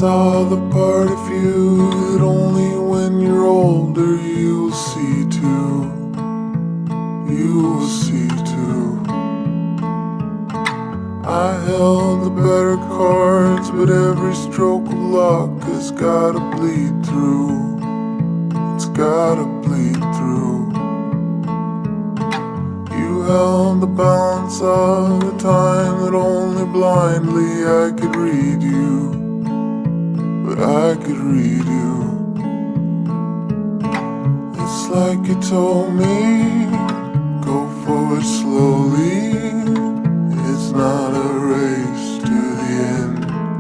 saw the part of you that only when you're older you'll see too. You will see too. I held the better cards, but every stroke of luck has gotta bleed through. It's gotta bleed through. You held the balance of the time that only blindly I could read you. But I could read you. It's like you told me, go forward slowly. It's not a race to the end.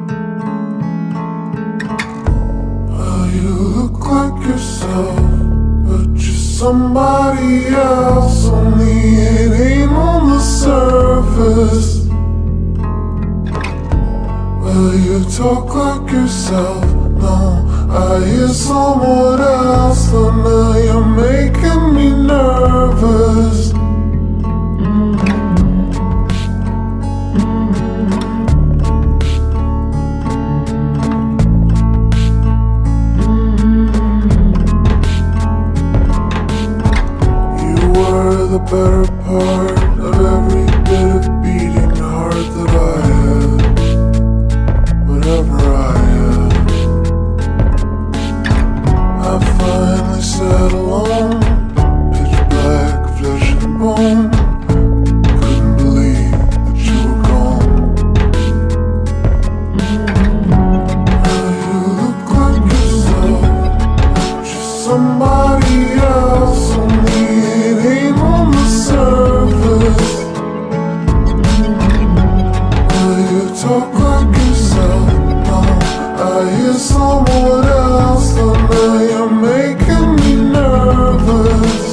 Well, you look like yourself, but you're somebody else. Only it ain't on the surface. Well, you talk like yourself, no, I hear someone else. So now you're making me nervous. You were the better part of every bit of beating heart that I had. Whatever I am, I finally sat alone, pitch black, flesh and bone. Couldn't believe that you were gone. Now you look like yourself, just somebody else. Only it ain't on the surface. Well, you talk like yourself, I hear someone else, so now you're making me nervous.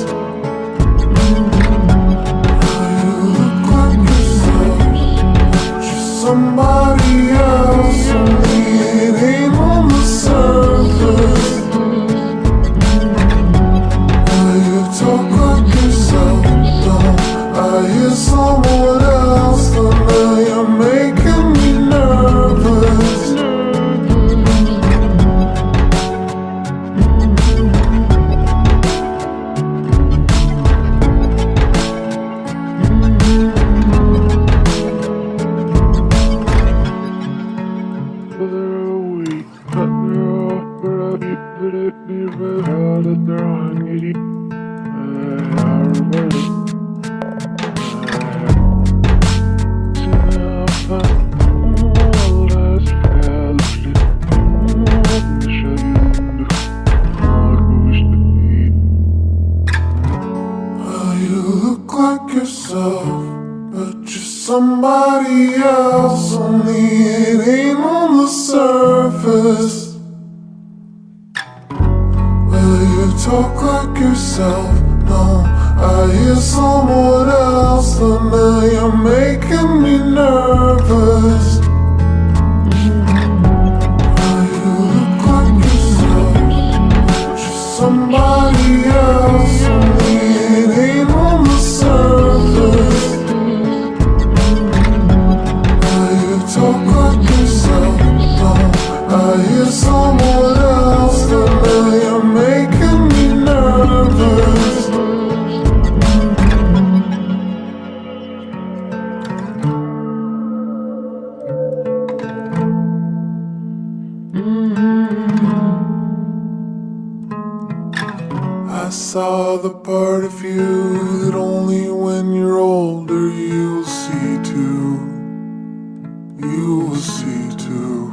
Now you look like yourself, just somebody else. Only it ain't on the surface. Now you talk like yourself, no, I hear someone else, so now you're making me nervous. Well, you look like yourself, but you're somebody else. Only it ain't on the surface. Well, you talk like yourself, no, I hear someone else. So now you're making me nervous. Well, you look like yourself, just somebody else. Only it ain't on the surface. Well, you talk like yourself, no, I hear someone else. So now you're making me nervous. I saw the part of you that only when you're older you'll see too. You will see too.